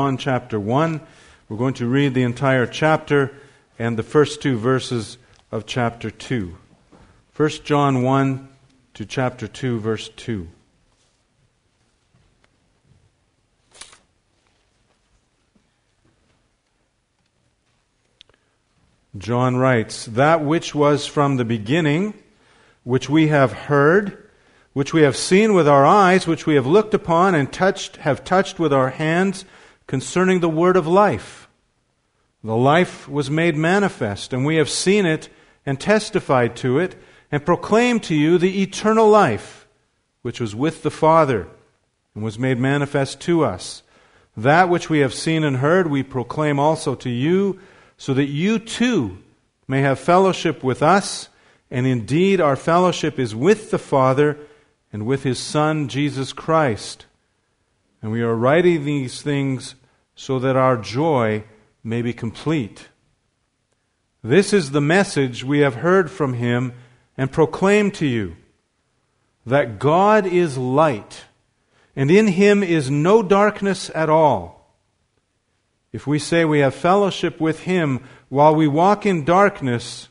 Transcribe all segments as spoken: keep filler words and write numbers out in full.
John chapter one. We're going to read the entire chapter and the first two verses of chapter two. First John one to chapter two, verse two. John writes, "That which was from the beginning, which we have heard, which we have seen with our eyes, which we have looked upon and touched, have touched with our hands, concerning the word of life. The life was made manifest, and we have seen it and testified to it, and proclaimed to you the eternal life, which was with the Father, and was made manifest to us. That which we have seen and heard we proclaim also to you, so that you too may have fellowship with us, and indeed our fellowship is with the Father and with His Son, Jesus Christ. And we are writing these things so that our joy may be complete. This is the message we have heard from Him and proclaim to you, that God is light, and in Him is no darkness at all. If we say we have fellowship with Him while we walk in darkness,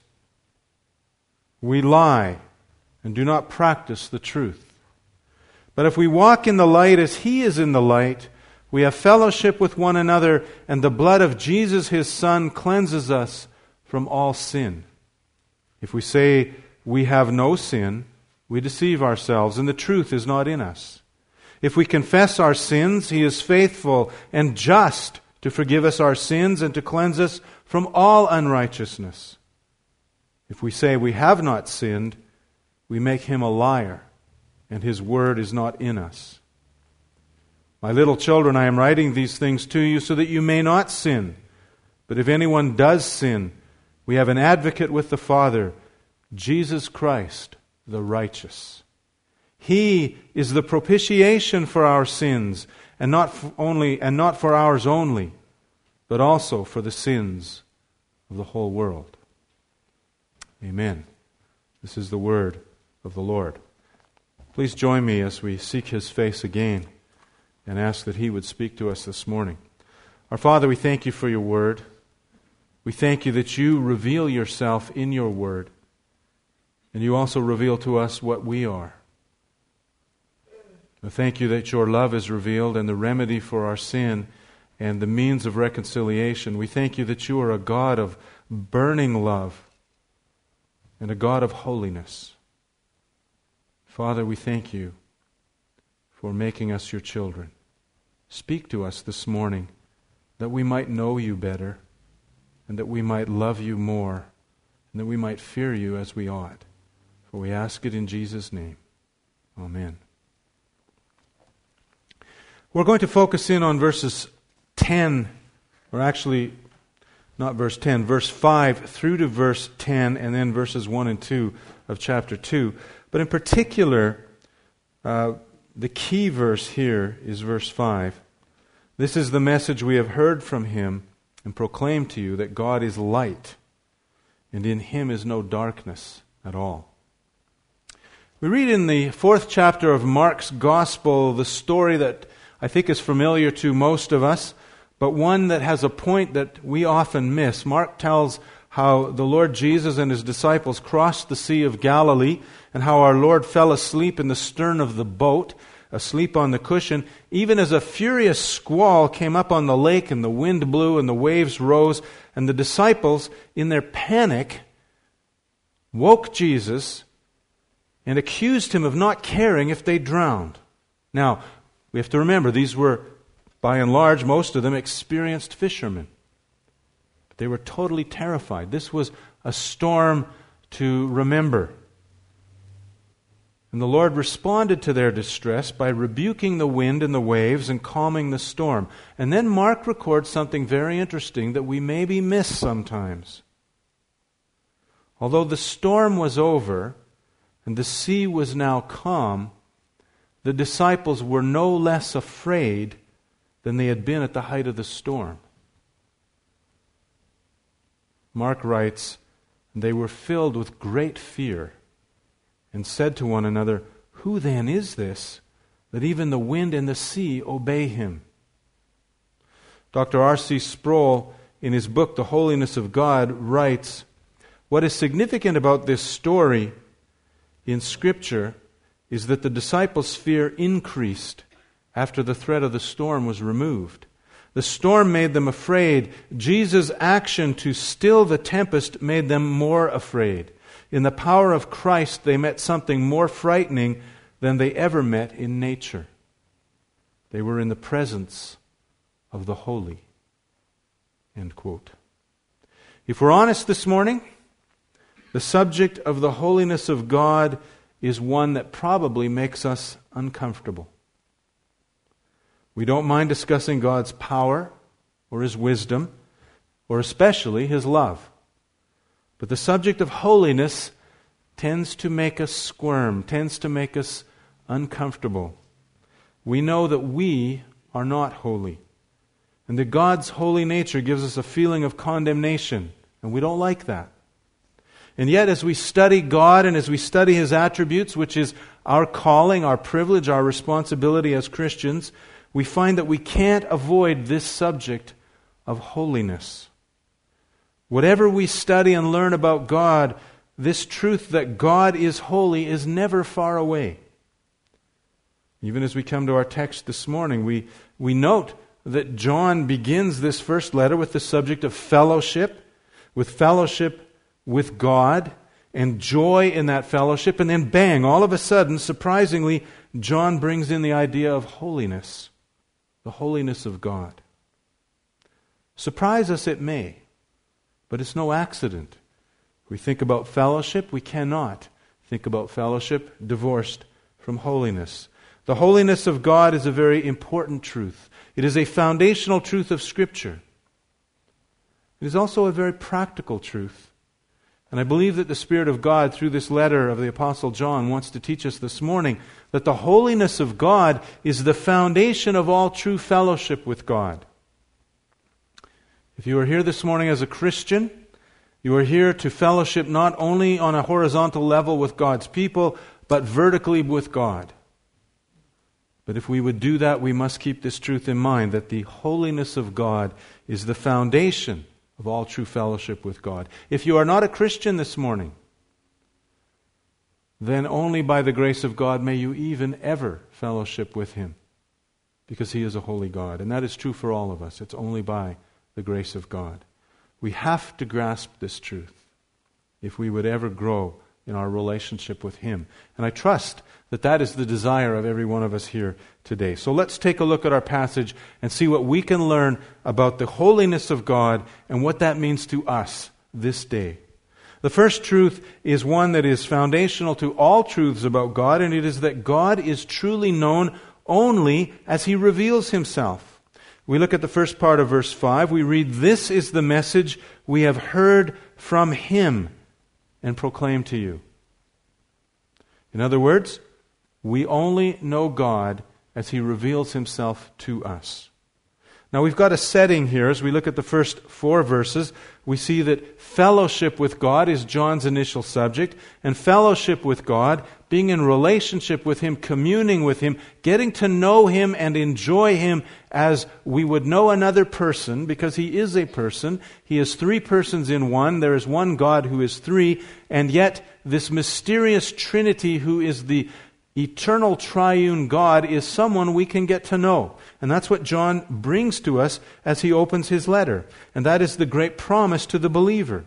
we lie and do not practice the truth. But if we walk in the light as He is in the light, we have fellowship with one another, and the blood of Jesus His Son cleanses us from all sin. If we say we have no sin, we deceive ourselves, and the truth is not in us. If we confess our sins, He is faithful and just to forgive us our sins and to cleanse us from all unrighteousness. If we say we have not sinned, we make Him a liar, and His word is not in us. My little children, I am writing these things to you so that you may not sin. But if anyone does sin, we have an advocate with the Father, Jesus Christ, the righteous. He is the propitiation for our sins, and not for only and not for ours only, but also for the sins of the whole world." Amen. This is the word of the Lord. Please join me as we seek His face again and ask that He would speak to us this morning. Our Father, we thank You for Your word. We thank You that You reveal Yourself in Your word, and You also reveal to us what we are. We thank You that Your love is revealed and the remedy for our sin and the means of reconciliation. We thank You that You are a God of burning love and a God of holiness. Father, we thank You for making us Your children. Speak to us this morning that we might know You better, and that we might love You more, and that we might fear You as we ought. For we ask it in Jesus' name. Amen. We're going to focus in on verses ten, or actually not verse ten, verse five through to verse ten, and then verses one and two of chapter two. But in particular, uh, the key verse here is verse five. "This is the message we have heard from Him and proclaimed to you, that God is light, and in Him is no darkness at all." We read in the fourth chapter of Mark's Gospel the story that I think is familiar to most of us, but one that has a point that we often miss. Mark tells how the Lord Jesus and His disciples crossed the Sea of Galilee, and how our Lord fell asleep in the stern of the boat, asleep on the cushion, even as a furious squall came up on the lake, and the wind blew, and the waves rose, and the disciples, in their panic, woke Jesus and accused Him of not caring if they drowned. Now, we have to remember, these were, by and large, most of them experienced fishermen. But they were totally terrified. This was a storm to remember. And the Lord responded to their distress by rebuking the wind and the waves and calming the storm. And then Mark records something very interesting that we maybe miss sometimes. Although the storm was over and the sea was now calm, the disciples were no less afraid than they had been at the height of the storm. Mark writes, "They were filled with great fear and said to one another, 'Who then is this, that even the wind and the sea obey Him?'" Doctor R C Sproul, in his book, The Holiness of God, writes, "What is significant about this story in Scripture is that the disciples' fear increased after the threat of the storm was removed. The storm made them afraid. Jesus' action to still the tempest made them more afraid. In the power of Christ, they met something more frightening than they ever met in nature. They were in the presence of the holy." End quote. If we're honest this morning, the subject of the holiness of God is one that probably makes us uncomfortable. We don't mind discussing God's power or His wisdom, or especially His love. But the subject of holiness tends to make us squirm, tends to make us uncomfortable. We know that we are not holy, and that God's holy nature gives us a feeling of condemnation, and we don't like that. And yet, as we study God and as we study His attributes, which is our calling, our privilege, our responsibility as Christians, we find that we can't avoid this subject of holiness. Whatever we study and learn about God, this truth that God is holy is never far away. Even as we come to our text this morning, we, we note that John begins this first letter with the subject of fellowship, with fellowship with God, and joy in that fellowship, and then bang, all of a sudden, surprisingly, John brings in the idea of holiness, the holiness of God. Surprise us it may, but it's no accident. We think about fellowship, we cannot think about fellowship divorced from holiness. The holiness of God is a very important truth. It is a foundational truth of Scripture. It is also a very practical truth. And I believe that the Spirit of God, through this letter of the Apostle John, wants to teach us this morning that the holiness of God is the foundation of all true fellowship with God. If you are here this morning as a Christian, you are here to fellowship not only on a horizontal level with God's people, but vertically with God. But if we would do that, we must keep this truth in mind, that the holiness of God is the foundation of all true fellowship with God. If you are not a Christian this morning, then only by the grace of God may you even ever fellowship with Him, because He is a holy God. And that is true for all of us. It's only by the grace of God. We have to grasp this truth if we would ever grow in our relationship with Him. And I trust that that is the desire of every one of us here today. So let's take a look at our passage and see what we can learn about the holiness of God and what that means to us this day. The first truth is one that is foundational to all truths about God, and it is that God is truly known only as He reveals Himself. We look at the first part of verse five. We read, "This is the message we have heard from Him and proclaim to you." In other words, we only know God as He reveals Himself to us. Now we've got a setting here. As we look at the first four verses, we see that fellowship with God is John's initial subject, and fellowship with God, being in relationship with Him, communing with Him, getting to know Him and enjoy Him as we would know another person, because He is a person. He is three persons in one. There is one God who is three, and yet this mysterious Trinity who is the eternal triune God is someone we can get to know. And that's what John brings to us as he opens his letter. And that is the great promise to the believer.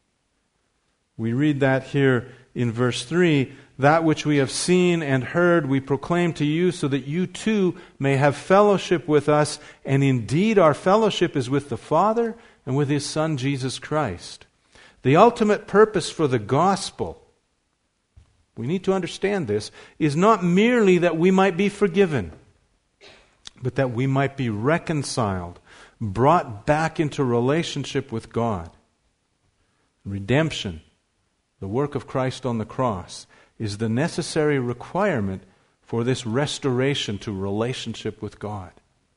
We read that here in verse three, "That which we have seen and heard we proclaim to you, so that you too may have fellowship with us. And indeed our fellowship is with the Father and with His Son Jesus Christ." The ultimate purpose for the gospel, we need to understand this, is not merely that we might be forgiven, but that we might be reconciled, brought back into relationship with God. Redemption, the work of Christ on the cross, is the necessary requirement for this restoration to relationship with God.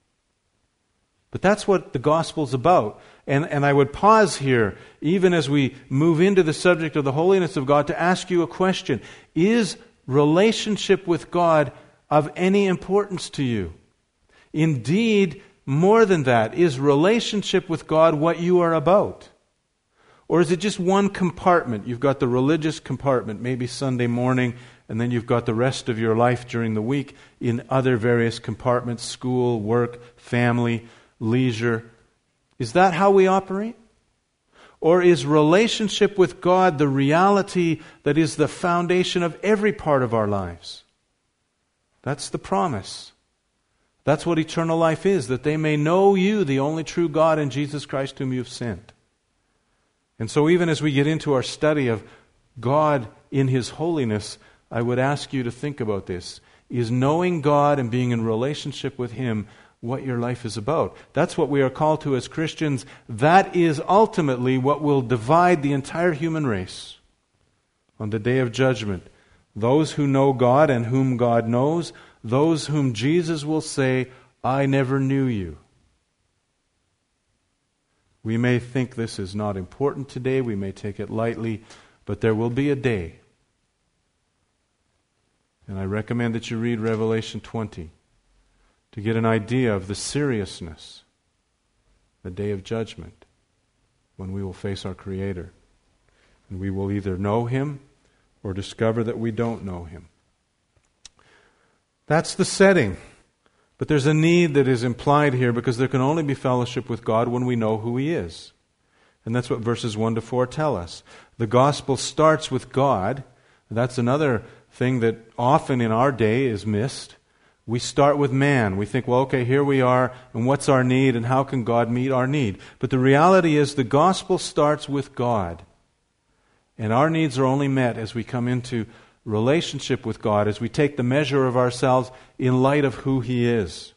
But that's what the gospel's about. And, and I would pause here, even as we move into the subject of the holiness of God, to ask you a question. Is relationship with God of any importance to you? Indeed, more than that? Is relationship with God what you are about? Or is it just one compartment? You've got the religious compartment, maybe Sunday morning, and then you've got the rest of your life during the week in other various compartments, school, work, family, leisure. Is that how we operate? Or is relationship with God the reality that is the foundation of every part of our lives? That's the promise. That's what eternal life is, that they may know you, the only true God, and Jesus Christ whom you've sent. And so even as we get into our study of God in His holiness, I would ask you to think about this. Is knowing God and being in relationship with Him what your life is about? That's what we are called to as Christians. That is ultimately what will divide the entire human race on the day of judgment. Those who know God and whom God knows, those whom Jesus will say, I never knew you. We may think this is not important today, we may take it lightly, but there will be a day. And I recommend that you read Revelation twenty to get an idea of the seriousness, the day of judgment, when we will face our Creator. And we will either know Him or discover that we don't know Him. That's the setting. But there's a need that is implied here because there can only be fellowship with God when we know who He is. And that's what verses one to four tell us. The gospel starts with God. That's another thing that often in our day is missed. We start with man. We think, well, okay, here we are, and what's our need, and how can God meet our need? But the reality is the gospel starts with God. And our needs are only met as we come into relationship with God, as we take the measure of ourselves in light of who He is.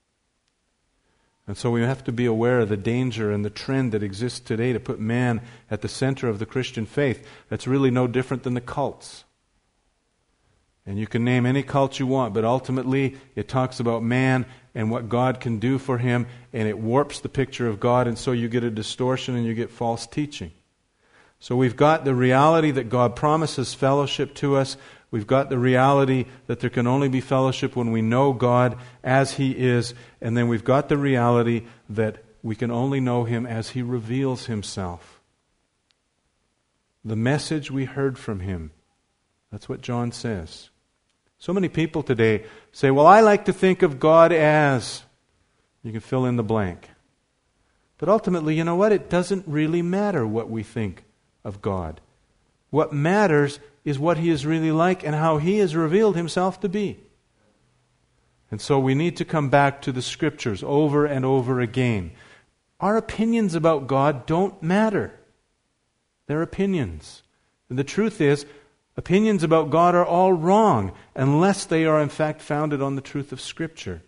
And so we have to be aware of the danger and the trend that exists today to put man at the center of the Christian faith. That's really no different than the cults. And you can name any cult you want, but ultimately it talks about man and what God can do for him, and it warps the picture of God, and so you get a distortion and you get false teaching. So we've got the reality that God promises fellowship to us. We've got the reality that there can only be fellowship when we know God as He is. And then we've got the reality that we can only know Him as He reveals Himself. The message we heard from Him. That's what John says. So many people today say, well, I like to think of God as... You can fill in the blank. But ultimately, you know what? It doesn't really matter what we think of God. What matters is what He is really like and how He has revealed Himself to be. And so we need to come back to the Scriptures over and over again. Our opinions about God don't matter. They're opinions. And the truth is, opinions about God are all wrong unless they are in fact founded on the truth of Scripture.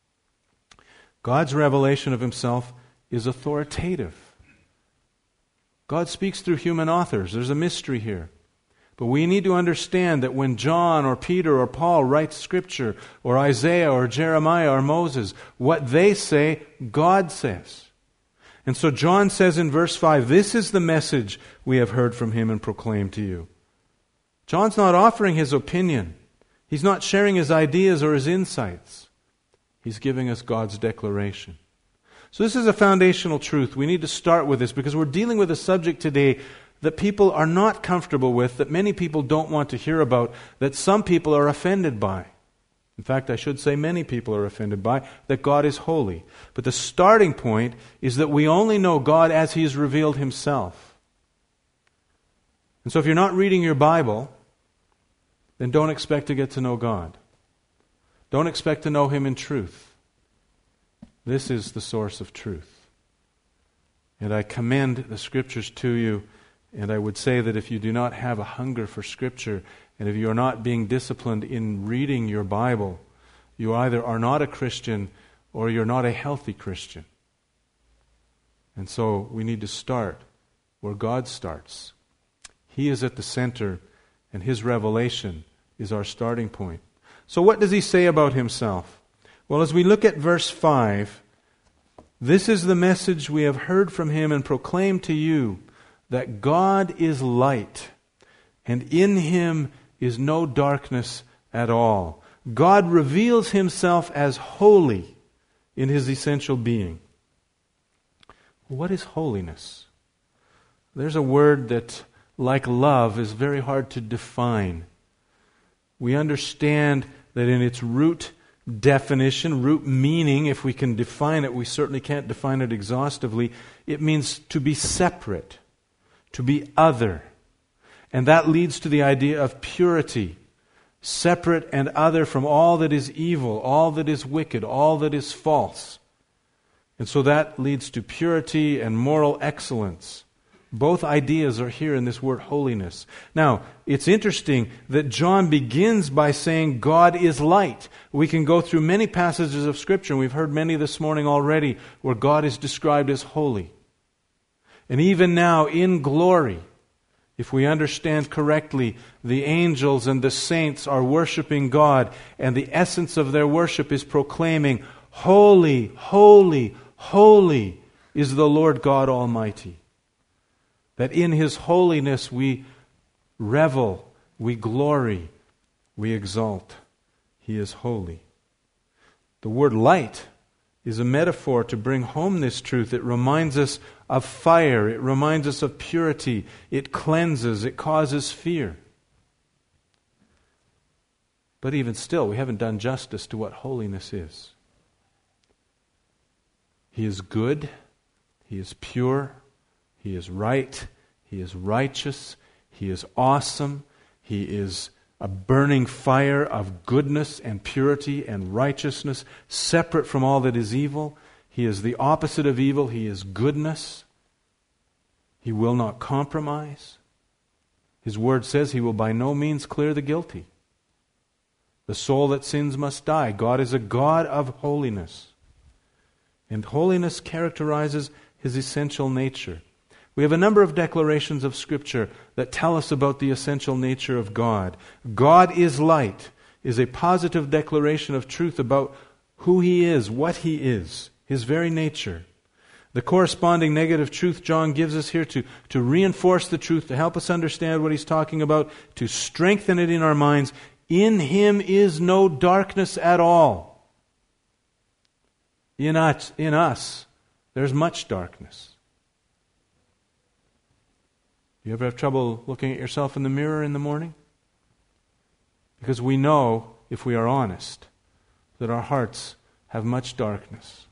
God's revelation of Himself is authoritative. God speaks through human authors. There's a mystery here. But we need to understand that when John or Peter or Paul writes Scripture, or Isaiah or Jeremiah or Moses, what they say, God says. And so John says in verse five, this is the message we have heard from Him and proclaimed to you. John's not offering his opinion. He's not sharing his ideas or his insights. He's giving us God's declaration. So this is a foundational truth. We need to start with this because we're dealing with a subject today that people are not comfortable with, that many people don't want to hear about, that some people are offended by. In fact, I should say many people are offended by, that God is holy. But the starting point is that we only know God as He has revealed Himself. And so if you're not reading your Bible, then don't expect to get to know God. Don't expect to know Him in truth. This is the source of truth. And I commend the Scriptures to you, and I would say that if you do not have a hunger for Scripture, and if you are not being disciplined in reading your Bible, you either are not a Christian or you're not a healthy Christian. And so we need to start where God starts. He is at the center, and His revelation is our starting point. So what does He say about Himself? Well, as we look at verse five, this is the message we have heard from Him and proclaimed to you, that God is light, and in Him is no darkness at all. God reveals Himself as holy, in His essential being. What is holiness? There's a word that, like love, is very hard to define. We understand that in its root definition, root meaning, if we can define it, we certainly can't define it exhaustively, it means to be separate, to be other. And that leads to the idea of purity, separate and other from all that is evil, all that is wicked, all that is false. And so that leads to purity and moral excellence. Both ideas are here in this word holiness. Now, it's interesting that John begins by saying God is light. We can go through many passages of Scripture, and we've heard many this morning already, where God is described as holy. And even now, in glory, if we understand correctly, the angels and the saints are worshiping God, and the essence of their worship is proclaiming, "Holy, holy, holy is the Lord God Almighty." That in His holiness we revel, we glory, we exalt. He is holy. The word light is a metaphor to bring home this truth. It reminds us of fire. It reminds us of purity. It cleanses. It causes fear. But even still, we haven't done justice to what holiness is. He is good. He is pure. He is right. He is righteous. He is awesome. He is a burning fire of goodness and purity and righteousness, separate from all that is evil. He is the opposite of evil. He is goodness. He will not compromise. His word says He will by no means clear the guilty. The soul that sins must die. God is a God of holiness. And holiness characterizes His essential nature. We have a number of declarations of Scripture that tell us about the essential nature of God. God is light is a positive declaration of truth about who He is, what He is, His very nature. The corresponding negative truth John gives us here to, to reinforce the truth, to help us understand what he's talking about, to strengthen it in our minds. In Him is no darkness at all. In us, in us there's much darkness. You ever have trouble looking at yourself in the mirror in the morning? Because we know, if we are honest, that our hearts have much darkness.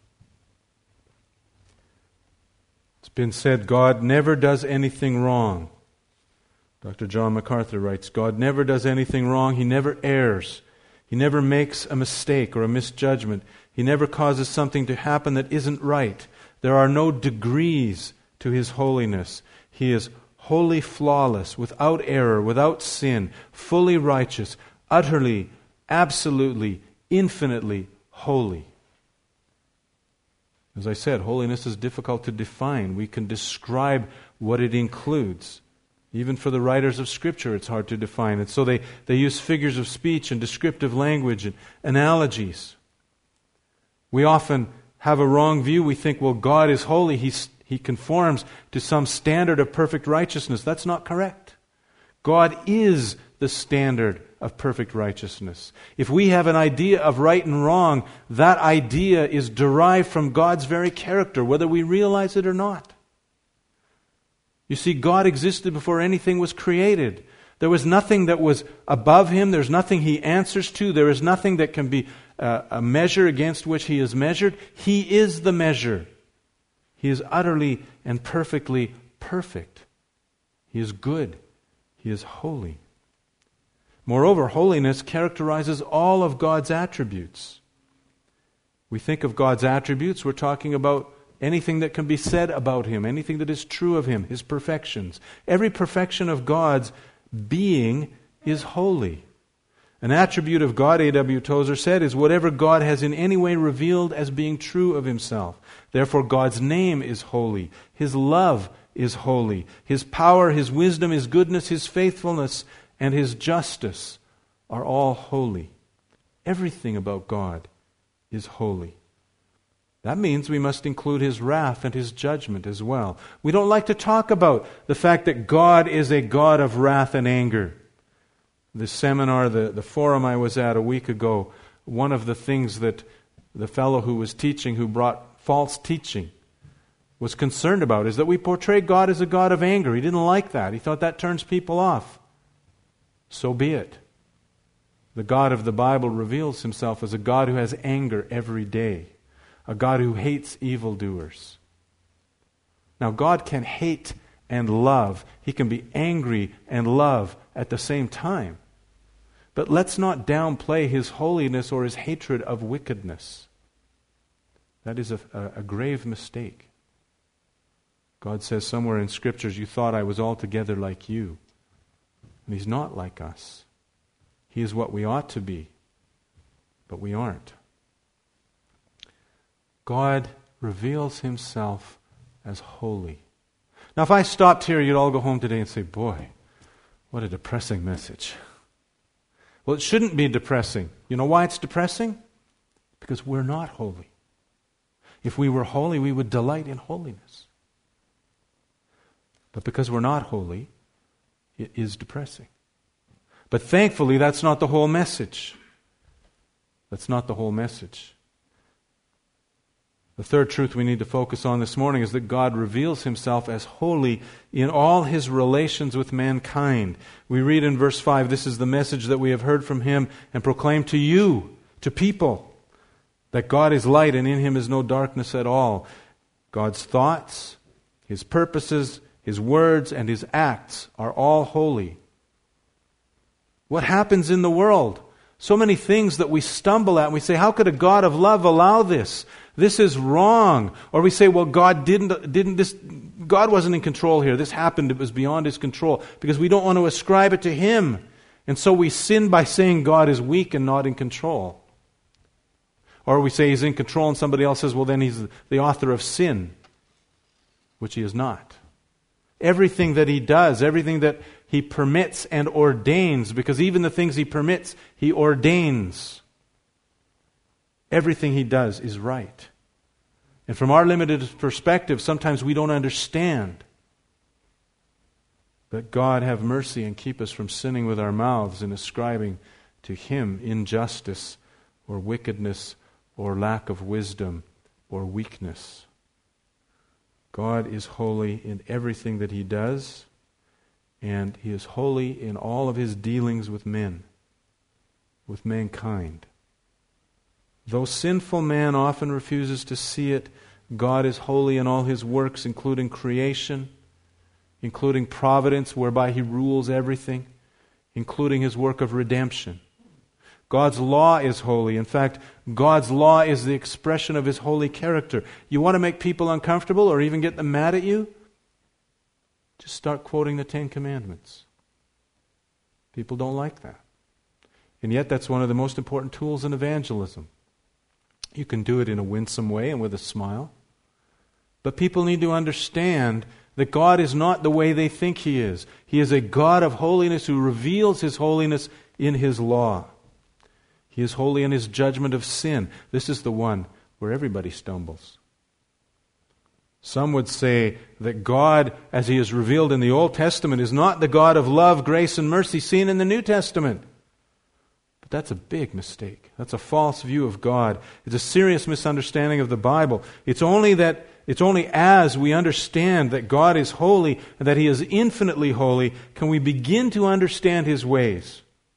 It's been said, God never does anything wrong. Doctor John MacArthur writes, God never does anything wrong. He never errs. He never makes a mistake or a misjudgment. He never causes something to happen that isn't right. There are no degrees to His holiness. He is wholly flawless, without error, without sin, fully righteous, utterly, absolutely, infinitely holy. As I said, holiness is difficult to define. We can describe what it includes. Even for the writers of Scripture, it's hard to define. And so they, they use figures of speech and descriptive language and analogies. We often have a wrong view. We think, well, God is holy. He's He conforms to some standard of perfect righteousness. That's not correct. God is the standard of perfect righteousness. If we have an idea of right and wrong, that idea is derived from God's very character, whether we realize it or not. You see, God existed before anything was created. There was nothing that was above Him. There's nothing He answers to. There is nothing that can be uh, a measure against which He is measured. He is the measure. He is utterly and perfectly perfect. He is good. He is holy. Moreover, holiness characterizes all of God's attributes. We think of God's attributes, we're talking about anything that can be said about Him, anything that is true of Him, His perfections. Every perfection of God's being is holy. An attribute of God, A W Tozer said, is whatever God has in any way revealed as being true of Himself. Therefore, God's name is holy. His love is holy. His power, His wisdom, His goodness, His faithfulness, and His justice are all holy. Everything about God is holy. That means we must include His wrath and His judgment as well. We don't like to talk about the fact that God is a God of wrath and anger. The seminar, the, the forum I was at a week ago, one of the things that the fellow who was teaching, who brought false teaching, was concerned about, is that we portray God as a God of anger. He didn't like that. He thought that turns people off. So be it. The God of the Bible reveals himself as a God who has anger every day, a God who hates evildoers. Now, God can hate and love. He can be angry and love at the same time. But let's not downplay his holiness or his hatred of wickedness. That is a, a, a grave mistake. God says somewhere in Scriptures, you thought I was altogether like you. And he's not like us. He is what we ought to be, but we aren't. God reveals himself as holy. Now, if I stopped here, you'd all go home today and say, boy, what a depressing message. Well, it shouldn't be depressing. You know why it's depressing? Because we're not holy. If we were holy, we would delight in holiness. But because we're not holy, it is depressing. But thankfully, that's not the whole message. That's not the whole message. The third truth we need to focus on this morning is that God reveals himself as holy in all his relations with mankind. We read in verse five, this is the message that we have heard from him and proclaimed to you, to people, that God is light and in him is no darkness at all. God's thoughts, his purposes, his words, and his acts are all holy. What happens in the world? So many things that we stumble at and we say, how could a God of love allow this? This is wrong. Or we say, well, God didn't, didn't this, God wasn't in control here. This happened, it was beyond his control. Because we don't want to ascribe it to him. And so we sin by saying God is weak and not in control. Or we say he's in control and somebody else says, well, then he's the author of sin. Which he is not. Everything that he does, everything that he permits and ordains, because even the things he permits, he ordains. Everything he does is right. And from our limited perspective, sometimes we don't understand. But God have mercy and keep us from sinning with our mouths and ascribing to him injustice or wickedness or lack of wisdom or weakness. God is holy in everything that he does, and he is holy in all of his dealings with men, with mankind. Though sinful man often refuses to see it, God is holy in all his works, including creation, including providence, whereby he rules everything, including his work of redemption. God's law is holy. In fact, God's law is the expression of his holy character. You want to make people uncomfortable or even get them mad at you? Just start quoting the Ten Commandments. People don't like that. And yet that's one of the most important tools in evangelism. You can do it in a winsome way and with a smile. But people need to understand that God is not the way they think he is. He is a God of holiness who reveals his holiness in his law. He is holy in his judgment of sin. This is the one where everybody stumbles. Some would say that God, as he is revealed in the Old Testament, is not the God of love, grace, and mercy seen in the New Testament. But that's a big mistake. That's a false view of God. It's a serious misunderstanding of the Bible. It's only that it's only as we understand that God is holy and that he is infinitely holy can we begin to understand his ways.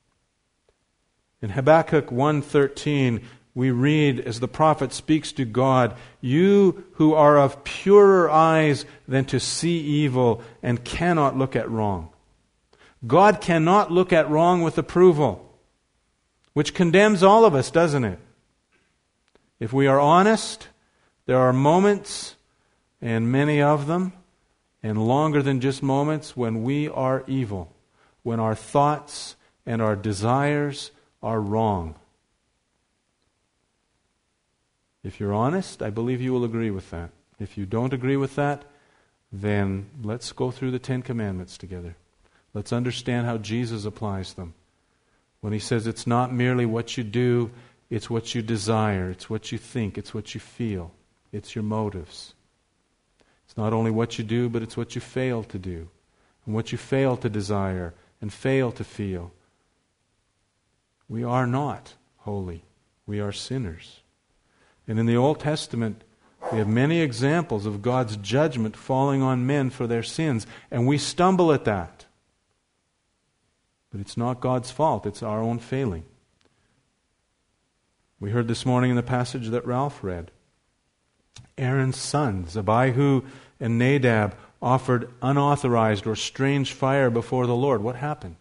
In Habakkuk one thirteen, we read as the prophet speaks to God, you who are of purer eyes than to see evil and cannot look at wrong. God cannot look at wrong with approval, which condemns all of us, doesn't it? If we are honest, there are moments, and many of them, and longer than just moments, when we are evil, when our thoughts and our desires are wrong. If you're honest, I believe you will agree with that. If you don't agree with that, then let's go through the Ten Commandments together. Let's understand how Jesus applies them. When he says it's not merely what you do, it's what you desire, it's what you think, it's what you feel, it's your motives. It's not only what you do, but it's what you fail to do, and what you fail to desire and fail to feel. We are not holy. We are sinners. And in the Old Testament, we have many examples of God's judgment falling on men for their sins, and we stumble at that. But it's not God's fault, it's our own failing. We heard this morning in the passage that Ralph read. Aaron's sons, Abihu and Nadab, offered unauthorized or strange fire before the Lord. What happened?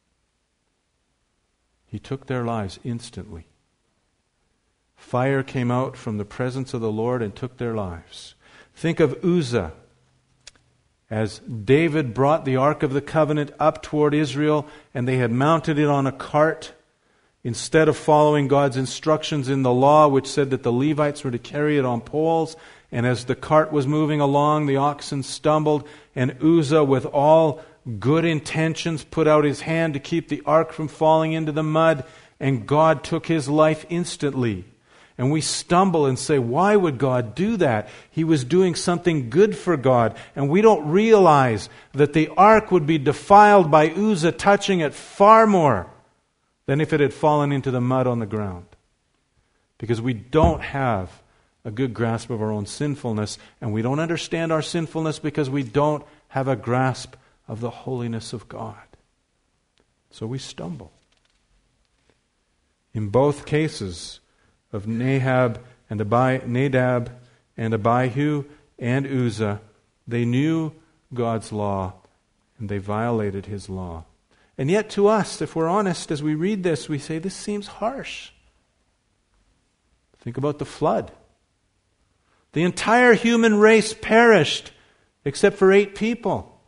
He took their lives instantly. Fire came out from the presence of the Lord and took their lives. Think of Uzzah. As David brought the Ark of the Covenant up toward Israel and they had mounted it on a cart, instead of following God's instructions in the law, which said that the Levites were to carry it on poles, and as the cart was moving along, the oxen stumbled, and Uzzah, with all good intentions, put out his hand to keep the ark from falling into the mud, and God took his life instantly. And we stumble and say, why would God do that? He was doing something good for God, and we don't realize that the ark would be defiled by Uzzah touching it far more than if it had fallen into the mud on the ground. Because we don't have a good grasp of our own sinfulness, and we don't understand our sinfulness because we don't have a grasp of the holiness of God. So we stumble. In both cases of Nahab and Abi, Nadab and Abihu and Uzzah, they knew God's law and they violated his law. And yet to us, if we're honest, as we read this, we say, this seems harsh. Think about the flood. The entire human race perished except for eight people.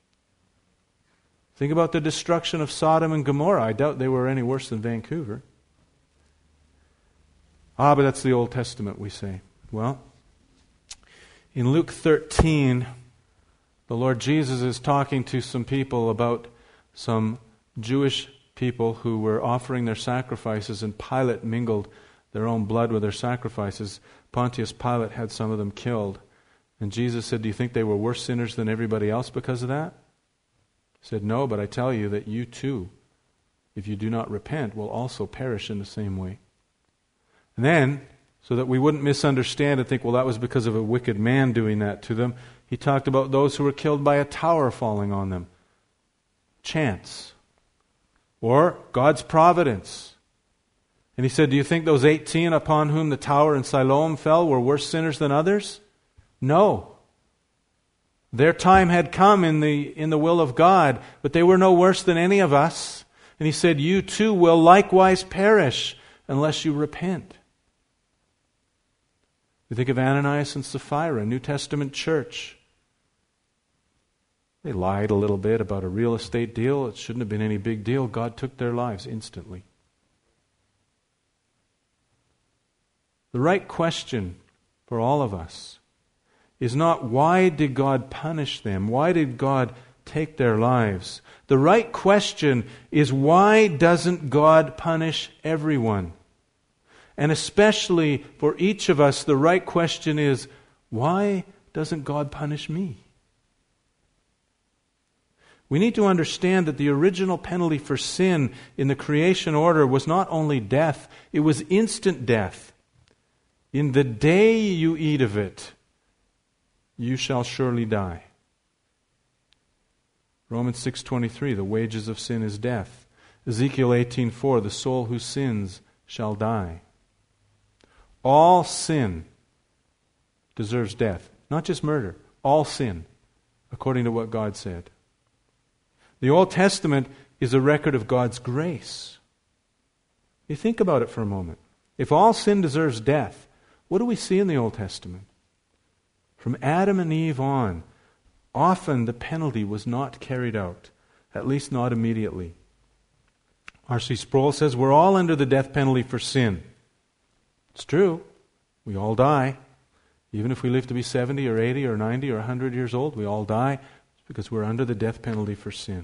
Think about the destruction of Sodom and Gomorrah. I doubt they were any worse than Vancouver. Ah, but that's the Old Testament, we say. Well, in Luke thirteen, the Lord Jesus is talking to some people about some Jewish people who were offering their sacrifices, and Pilate mingled their own blood with their sacrifices. Pontius Pilate had some of them killed. And Jesus said, do you think they were worse sinners than everybody else because of that? He said, no, but I tell you that you too, if you do not repent, will also perish in the same way. And then, so that we wouldn't misunderstand and think, well, that was because of a wicked man doing that to them, he talked about those who were killed by a tower falling on them. Chance. Or God's providence. And he said, do you think those eighteen upon whom the tower in Siloam fell were worse sinners than others? No. Their time had come in the in the will of God, but they were no worse than any of us. And he said, you too will likewise perish unless you repent. We think of Ananias and Sapphira, New Testament church. They lied a little bit about a real estate deal. It shouldn't have been any big deal. God took their lives instantly. The right question for all of us is not why did God punish them? Why did God take their lives? The right question is why doesn't God punish everyone? And especially for each of us, the right question is, why doesn't God punish me? We need to understand that the original penalty for sin in the creation order was not only death, it was instant death. In the day you eat of it, you shall surely die. Romans six twenty-three, the wages of sin is death. Ezekiel eighteen four, the soul who sins shall die. All sin deserves death. Not just murder. All sin, according to what God said. The Old Testament is a record of God's grace. You think about it for a moment. If all sin deserves death, what do we see in the Old Testament? From Adam and Eve on, often the penalty was not carried out, at least not immediately. R C Sproul says we're all under the death penalty for sin. It's true. We all die. Even if we live to be seventy or eighty or ninety or one hundred years old, we all die because we're under the death penalty for sin.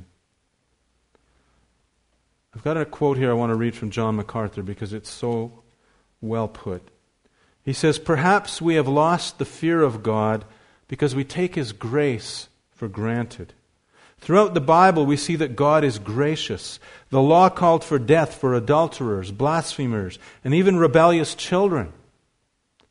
I've got a quote here I want to read from John MacArthur because it's so well put. He says, perhaps we have lost the fear of God because we take His grace for granted. Throughout the Bible, we see that God is gracious. The law called for death for adulterers, blasphemers, and even rebellious children.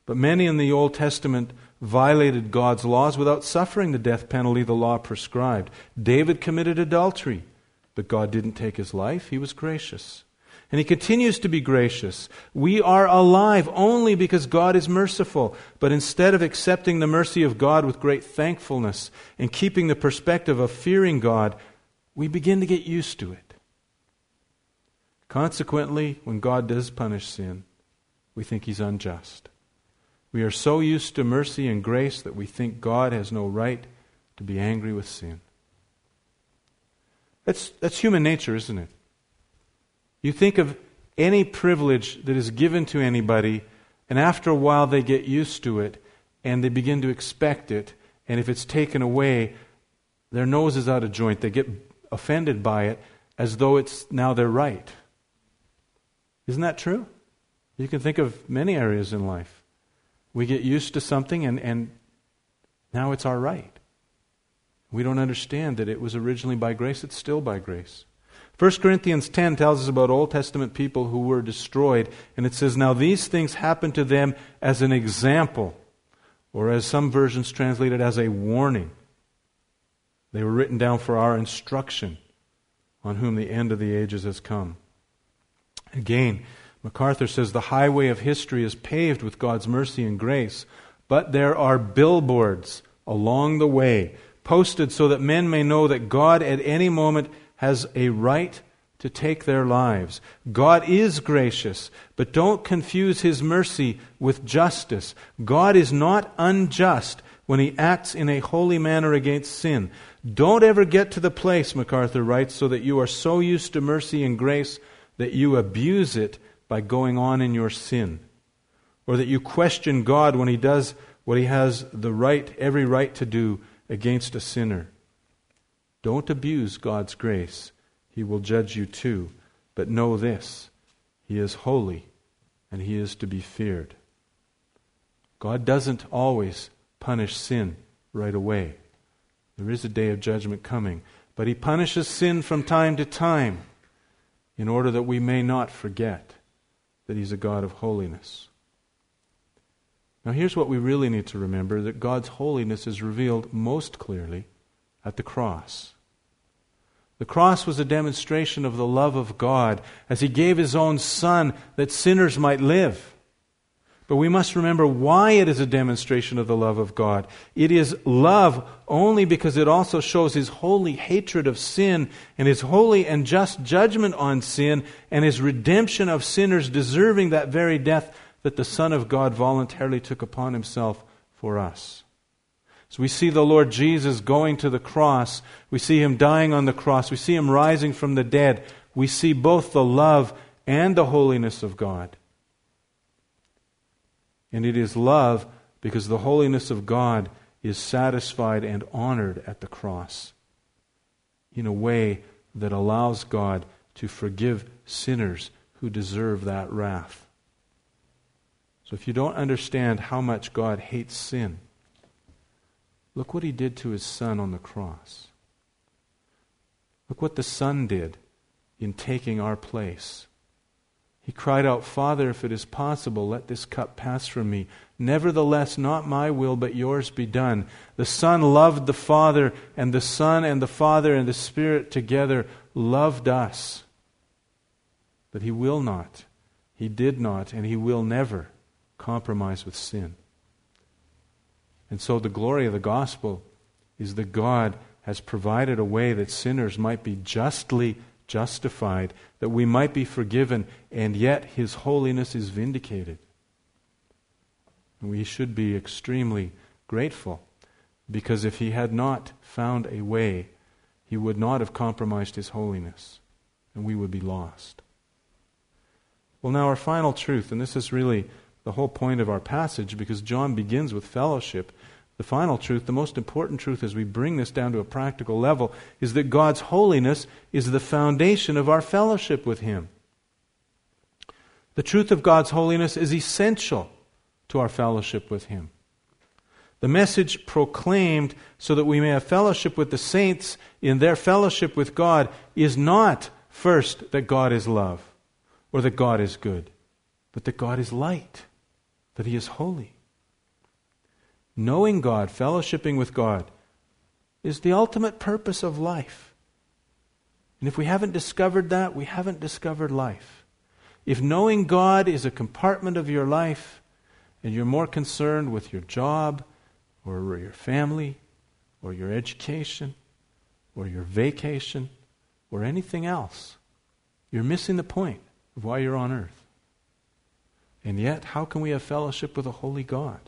But many in the Old Testament violated God's laws without suffering the death penalty the law prescribed. David committed adultery, but God didn't take his life. He was gracious. And He continues to be gracious. We are alive only because God is merciful. But instead of accepting the mercy of God with great thankfulness and keeping the perspective of fearing God, we begin to get used to it. Consequently, when God does punish sin, we think He's unjust. We are so used to mercy and grace that we think God has no right to be angry with sin. That's, that's human nature, isn't it? You think of any privilege that is given to anybody, and after a while they get used to it, and they begin to expect it, and if it's taken away, their nose is out of joint. They get offended by it as though it's now their right. Isn't that true? You can think of many areas in life. We get used to something, and, and now it's our right. We don't understand that it was originally by grace. It's still by grace. First Corinthians ten tells us about Old Testament people who were destroyed, and it says, "Now these things happened to them as an example," or as some versions translate it, as a warning. They were written down for our instruction, on whom the end of the ages has come. Again, MacArthur says, "The highway of history is paved with God's mercy and grace, but there are billboards along the way, posted so that men may know that God at any moment has a right to take their lives. God is gracious, but don't confuse His mercy with justice. God is not unjust when He acts in a holy manner against sin. Don't ever get to the place," MacArthur writes, "so that you are so used to mercy and grace that you abuse it by going on in your sin, or that you question God when He does what He has the right, every right to do against a sinner. Don't abuse God's grace. He will judge you too. But know this, He is holy, and He is to be feared." God doesn't always punish sin right away. There is a day of judgment coming. But He punishes sin from time to time in order that we may not forget that He's a God of holiness. Now here's what we really need to remember, that God's holiness is revealed most clearly at the cross. The cross was a demonstration of the love of God as He gave His own Son that sinners might live. But we must remember why it is a demonstration of the love of God. It is love only because it also shows His holy hatred of sin and His holy and just judgment on sin and His redemption of sinners deserving that very death that the Son of God voluntarily took upon Himself for us. So we see the Lord Jesus going to the cross. We see Him dying on the cross. We see Him rising from the dead. We see both the love and the holiness of God. And it is love because the holiness of God is satisfied and honored at the cross in a way that allows God to forgive sinners who deserve that wrath. So if you don't understand how much God hates sin, look what He did to His Son on the cross. Look what the Son did in taking our place. He cried out, "Father, if it is possible, let this cup pass from me. Nevertheless, not my will, but yours be done." The Son loved the Father, and the Son and the Father and the Spirit together loved us. But He will not, He did not, and He will never compromise with sin. And so the glory of the gospel is that God has provided a way that sinners might be justly justified, that we might be forgiven, and yet His holiness is vindicated. And we should be extremely grateful, because if He had not found a way, He would not have compromised His holiness, and we would be lost. Well, now our final truth, and this is really the whole point of our passage, because John begins with fellowship. The final truth, the most important truth as we bring this down to a practical level, is that God's holiness is the foundation of our fellowship with Him. The truth of God's holiness is essential to our fellowship with Him. The message proclaimed so that we may have fellowship with the saints in their fellowship with God is not first that God is love or that God is good, but that God is light, that He is holy. knowing God, fellowshipping with God, is the ultimate purpose of life. And if we haven't discovered that, we haven't discovered life. If knowing God is a compartment of your life, and you're more concerned with your job, or your family, or your education, or your vacation, or anything else, you're missing the point of why you're on earth. And yet, how can we have fellowship with a holy God?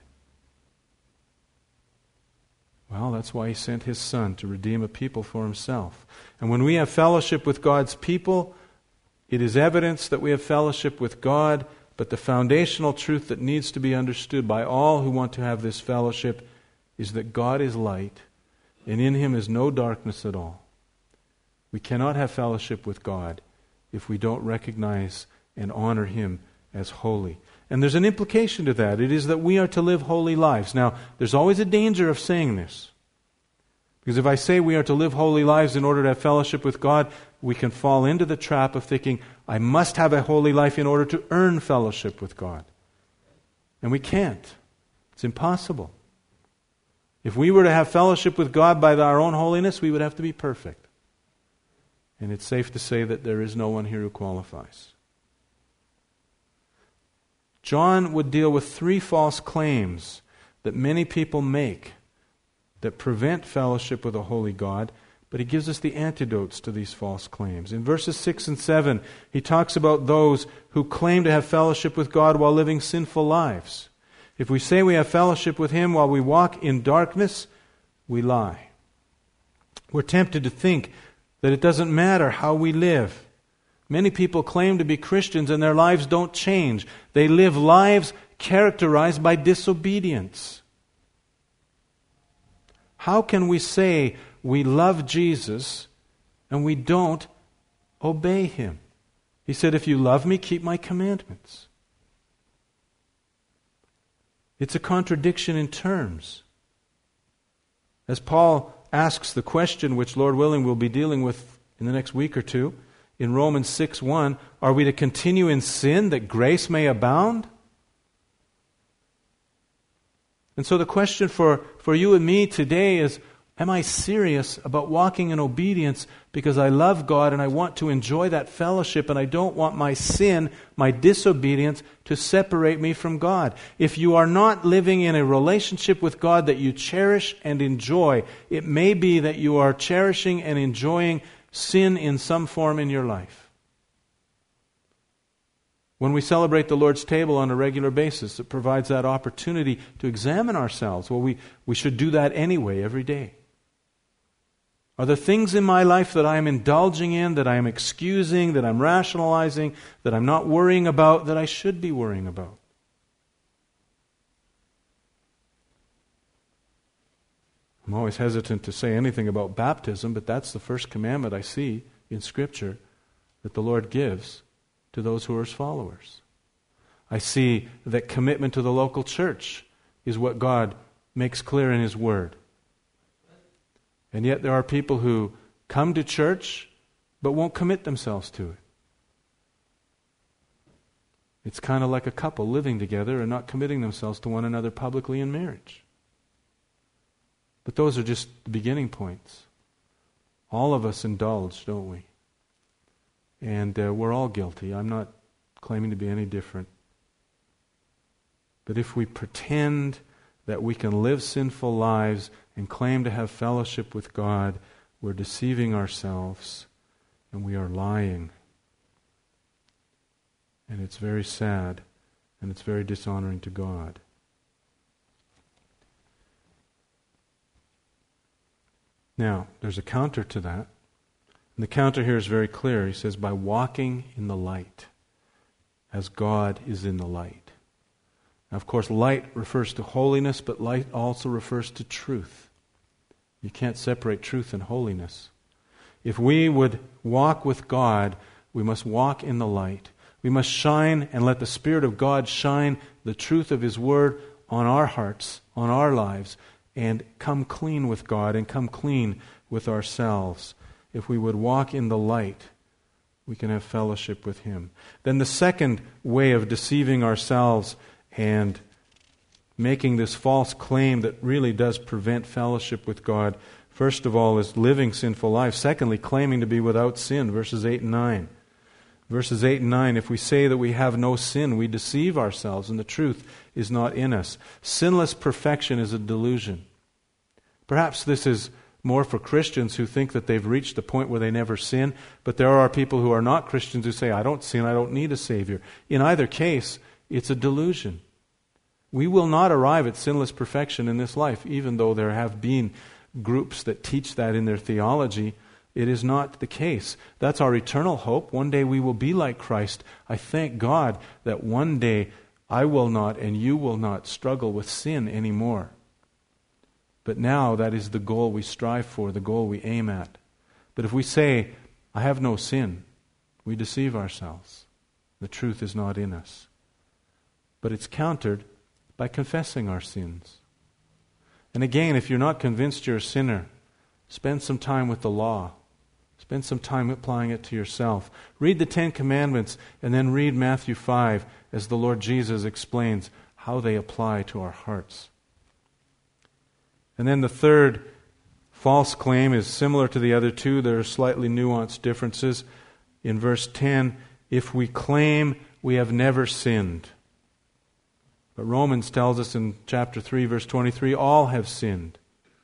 Well, that's why He sent His Son to redeem a people for Himself. And when we have fellowship with God's people, it is evidence that we have fellowship with God, but the foundational truth that needs to be understood by all who want to have this fellowship is that God is light, and in Him is no darkness at all. We cannot have fellowship with God if we don't recognize and honor Him as holy. And there's an implication to that. It is that we are to live holy lives. Now, there's always a danger of saying this. Because if I say we are to live holy lives in order to have fellowship with God, we can fall into the trap of thinking, I must have a holy life in order to earn fellowship with God. And we can't. It's impossible. If we were to have fellowship with God by our own holiness, we would have to be perfect. And it's safe to say that there is no one here who qualifies. John would deal with three false claims that many people make that prevent fellowship with a holy God, but he gives us the antidotes to these false claims. In verses six and seven, he talks about those who claim to have fellowship with God while living sinful lives. If we say we have fellowship with Him while we walk in darkness, we lie. We're tempted to think that it doesn't matter how we live. Many people claim to be Christians and their lives don't change. They live lives characterized by disobedience. How can we say we love Jesus and we don't obey Him? He said, if you love me, keep my commandments. It's a contradiction in terms. As Paul asks the question, which Lord willing we'll be dealing with in the next week or two, in Romans six one, are we to continue in sin that grace may abound? And so the question for, for you and me today is, am I serious about walking in obedience because I love God and I want to enjoy that fellowship and I don't want my sin, my disobedience, to separate me from God? If you are not living in a relationship with God that you cherish and enjoy, it may be that you are cherishing and enjoying sin in some form in your life. When we celebrate the Lord's table on a regular basis, it provides that opportunity to examine ourselves. Well, we, we should do that anyway, every day. Are there things in my life that I am indulging in, that I am excusing, that I'm rationalizing, that I'm not worrying about, that I should be worrying about? I'm always hesitant to say anything about baptism, but that's the first commandment I see in Scripture that the Lord gives to those who are His followers. I see that commitment to the local church is what God makes clear in His Word. And yet there are people who come to church but won't commit themselves to it. It's kind of like a couple living together and not committing themselves to one another publicly in marriage. But those are just the beginning points. All of us indulge, don't we? And uh, we're all guilty. I'm not claiming to be any different. But if we pretend that we can live sinful lives and claim to have fellowship with God, we're deceiving ourselves and we are lying. And it's very sad and it's very dishonoring to God. Now, there's a counter to that. And the counter here is very clear. He says, by walking in the light, as God is in the light. Now, of course, light refers to holiness, but light also refers to truth. You can't separate truth and holiness. If we would walk with God, we must walk in the light. We must shine and let the Spirit of God shine the truth of His Word on our hearts, on our lives, and come clean with God and come clean with ourselves. If we would walk in the light, we can have fellowship with Him. Then the second way of deceiving ourselves and making this false claim that really does prevent fellowship with God. First of all, is living sinful life. Secondly, claiming to be without sin, verses eight and nine. Verses eight and nine, if we say that we have no sin, we deceive ourselves, and the truth is not in us. Sinless perfection is a delusion. Perhaps this is more for Christians who think that they've reached the point where they never sin, but there are people who are not Christians who say, I don't sin, I don't need a Savior. In either case, it's a delusion. We will not arrive at sinless perfection in this life, even though there have been groups that teach that in their theology. It is not the case. That's our eternal hope. One day we will be like Christ. I thank God that one day I will not and you will not struggle with sin anymore. But now that is the goal we strive for, the goal we aim at. But if we say, I have no sin, we deceive ourselves. The truth is not in us. But it's countered by confessing our sins. And again, if you're not convinced you're a sinner, spend some time with the law. Spend some time applying it to yourself. Read the Ten Commandments and then read Matthew five as the Lord Jesus explains how they apply to our hearts. And then the third false claim is similar to the other two. There are slightly nuanced differences. In verse ten, if we claim we have never sinned. But Romans tells us in chapter three, verse twenty-three, all have sinned.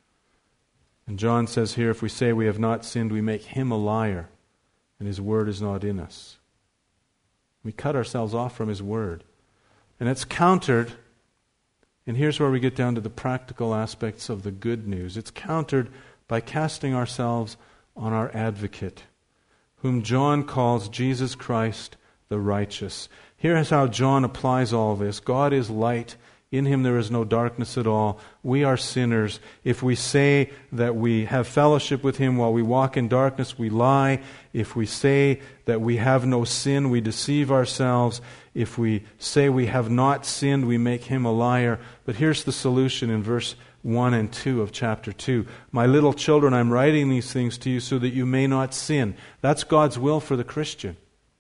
And John says here, if we say we have not sinned, we make him a liar, and his word is not in us. We cut ourselves off from his word. And it's countered, and here's where we get down to the practical aspects of the good news. It's countered by casting ourselves on our advocate, whom John calls Jesus Christ the righteous. Here is how John applies all this. God is light. In him there is no darkness at all. We are sinners. If we say that we have fellowship with him while we walk in darkness, we lie. If we say that we have no sin, we deceive ourselves. If we say we have not sinned, we make him a liar. But here's the solution in verse one and two of chapter two. My little children, I'm writing these things to you so that you may not sin. That's God's will for the Christian.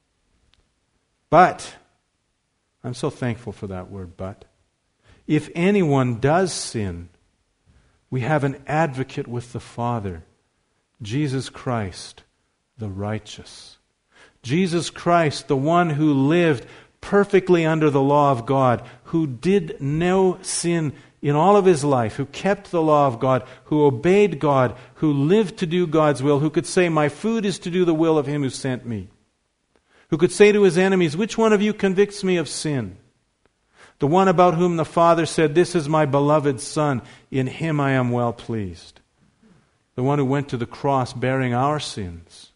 But, I'm so thankful for that word, but. If anyone does sin, we have an advocate with the Father, Jesus Christ, the righteous. Jesus Christ, the one who lived perfectly under the law of God, who did no sin in all of his life, who kept the law of God, who obeyed God, who lived to do God's will, who could say, my food is to do the will of him who sent me. Who could say to his enemies, which one of you convicts me of sin? The one about whom the Father said, this is my beloved Son, in him I am well pleased. The one who went to the cross bearing our sins.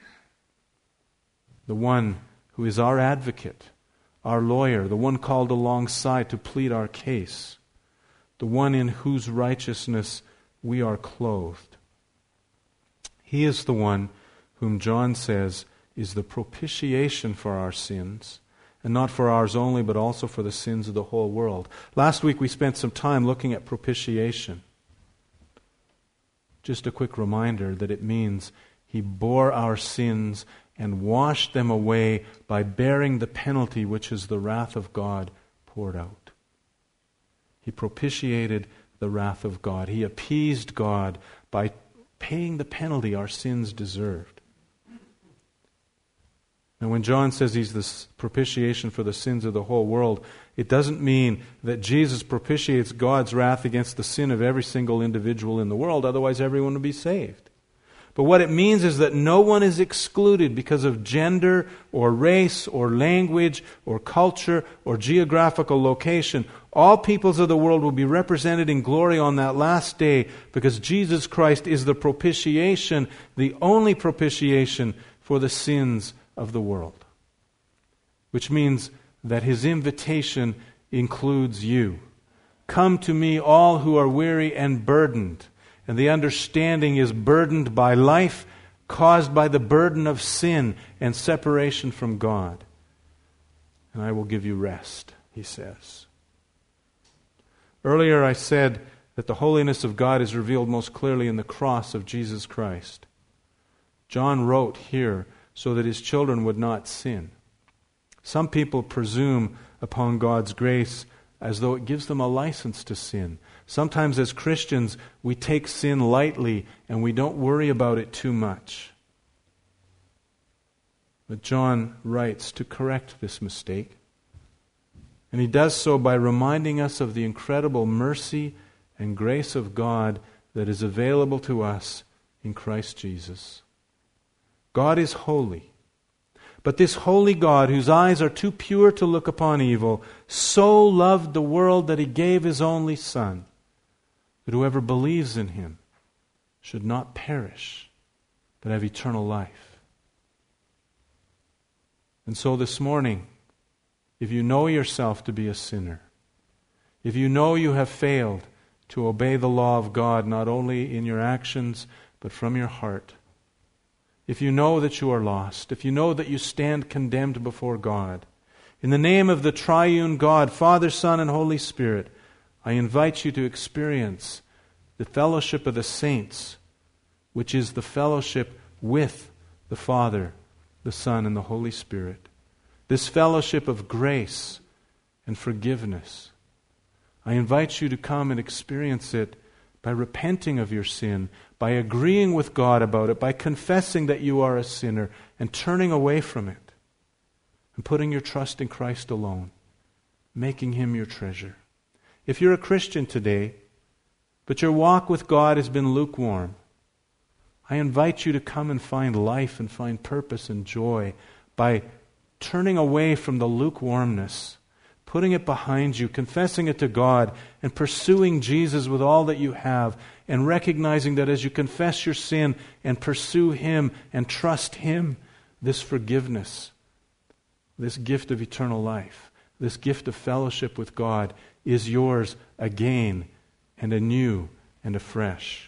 The one who is our advocate, our lawyer, the one called alongside to plead our case. The one in whose righteousness we are clothed. He is the one whom John says is the propitiation for our sins. And not for ours only, but also for the sins of the whole world. Last week we spent some time looking at propitiation. Just a quick reminder that it means he bore our sins and washed them away by bearing the penalty, which is the wrath of God poured out. He propitiated the wrath of God. He appeased God by paying the penalty our sins deserved. And when John says he's the propitiation for the sins of the whole world, it doesn't mean that Jesus propitiates God's wrath against the sin of every single individual in the world, otherwise everyone would be saved. But what it means is that no one is excluded because of gender or race or language or culture or geographical location. All peoples of the world will be represented in glory on that last day because Jesus Christ is the propitiation, the only propitiation for the sins of the world. Which means that his invitation includes you. Come to me, all who are weary and burdened. And the understanding is burdened by life caused by the burden of sin and separation from God. And I will give you rest, he says. Earlier I said that the holiness of God is revealed most clearly in the cross of Jesus Christ. John wrote here so that his children would not sin. Some people presume upon God's grace as though it gives them a license to sin. Sometimes as Christians, we take sin lightly and we don't worry about it too much. But John writes to correct this mistake. And he does so by reminding us of the incredible mercy and grace of God that is available to us in Christ Jesus. God is holy. But this holy God, whose eyes are too pure to look upon evil, so loved the world that he gave his only Son, that whoever believes in him should not perish, but have eternal life. And so this morning, if you know yourself to be a sinner, if you know you have failed to obey the law of God, not only in your actions, but from your heart, if you know that you are lost, if you know that you stand condemned before God, in the name of the triune God, Father, Son, and Holy Spirit, I invite you to experience the fellowship of the saints, which is the fellowship with the Father, the Son, and the Holy Spirit. This fellowship of grace and forgiveness. I invite you to come and experience it by repenting of your sin, by agreeing with God about it, by confessing that you are a sinner and turning away from it, and putting your trust in Christ alone, making Him your treasure. If you're a Christian today, but your walk with God has been lukewarm, I invite you to come and find life and find purpose and joy by turning away from the lukewarmness, putting it behind you, confessing it to God, and pursuing Jesus with all that you have, and recognizing that as you confess your sin and pursue Him and trust Him, this forgiveness, this gift of eternal life, this gift of fellowship with God is yours again and anew and afresh.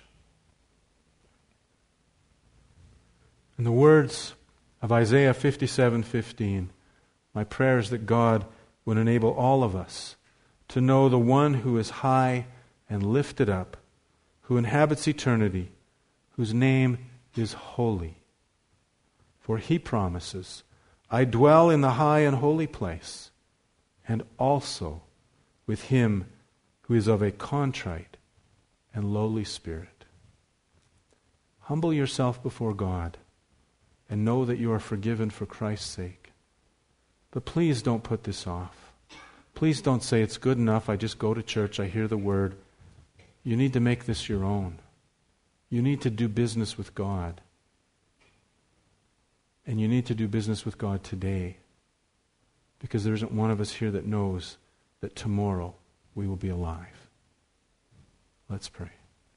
In the words of Isaiah fifty-seven fifteen, my prayer is that God would enable all of us to know the one who is high and lifted up, who inhabits eternity, whose name is holy. For He promises, I dwell in the high and holy place, and also with him who is of a contrite and lowly spirit. Humble yourself before God and know that you are forgiven for Christ's sake. But please don't put this off. Please don't say, it's good enough, I just go to church, I hear the word. You need to make this your own. You need to do business with God. And you need to do business with God today, because there isn't one of us here that knows that tomorrow we will be alive. Let's pray.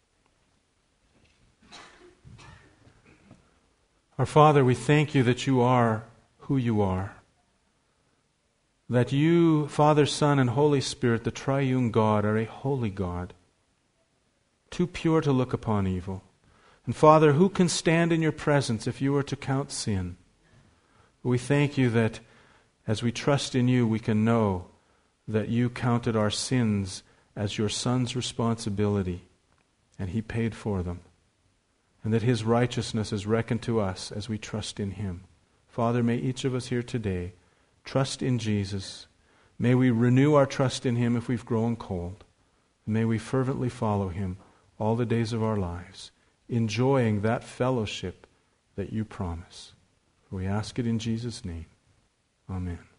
Our Father, we thank you that you are who you are. That you, Father, Son, and Holy Spirit, the triune God, are a holy God, too pure to look upon evil. And Father, who can stand in your presence if you were to count sin? We thank you that as we trust in you, we can know that you counted our sins as your Son's responsibility, and He paid for them, and that His righteousness is reckoned to us as we trust in Him. Father, may each of us here today trust in Jesus. May we renew our trust in Him if we've grown cold. And may we fervently follow Him all the days of our lives, enjoying that fellowship that you promise. For we ask it in Jesus' name. Amen.